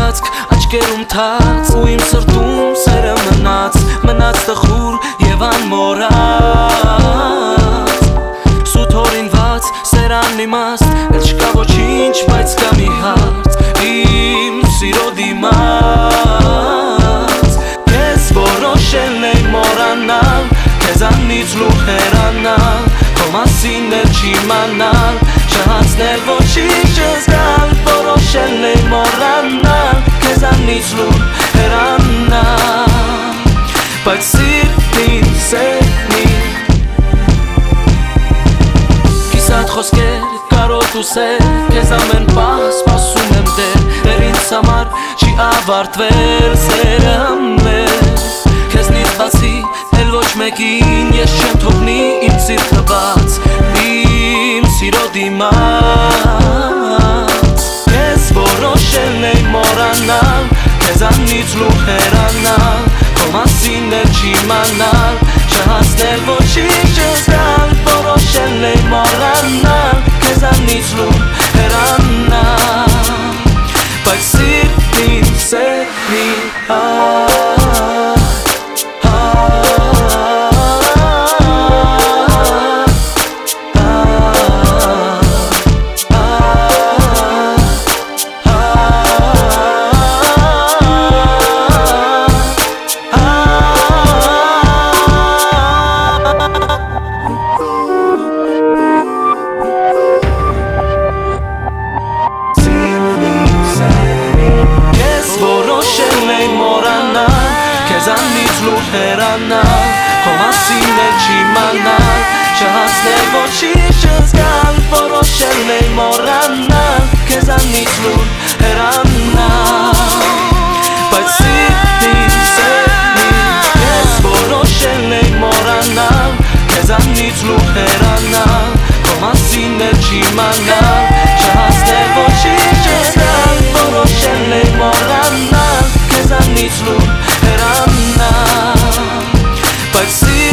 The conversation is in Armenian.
հայացք աչքերում թաց ու իմ սրտում սերը մնաց տխուր եւ անմոռաց Սուտ հորինված սերան իմաստ էլ չկա ոչինչ բայց կա մի հարց իմ սիրո դիմաց Քեզ որոշել էի մոռանալ քեզանից լուր հեռանալ քո մասին էլ չիմանալ չհասնել ոչինչ զգալ որոշել էի մոռանալ քեզանից լուր հեռանալ բայց սիրտին սերնի Կիսատ խոսքեր կարոտ ու սեր քեզ ամեն պահ սպասում եմ դեր ինձ համար չի ավարտվել սերը մեր Քեզնից բացի էլ ոչ մեկին ես չեմ թողնի իմ սիրտը բաց իմ սիրո դիմաց Քեզ որոշել էի մոռանալ քեզանից լուր հեռանալ քո մասին էլ չիմանալ չհասնել ոչինչ զգալ որոշել էի մոռանալ քեզանից լուր հեռանալ բայց սիրտին սերնի Քեզանից լուր հեռանալ քո մասին էլ չիմանալ չհասնել ոչինչ զգալ որոշել էի մոռանալ քեզանից լուր հեռանալ բայց սիրտին սերնի Քեզ որոշել էի մոռանալ քեզանից լուր հեռանալ քո մասին էլ չիմանալ չհասնել ոչինչ զգալ որոշել էի մոռանալ քեզանից լուր հեռանալ But see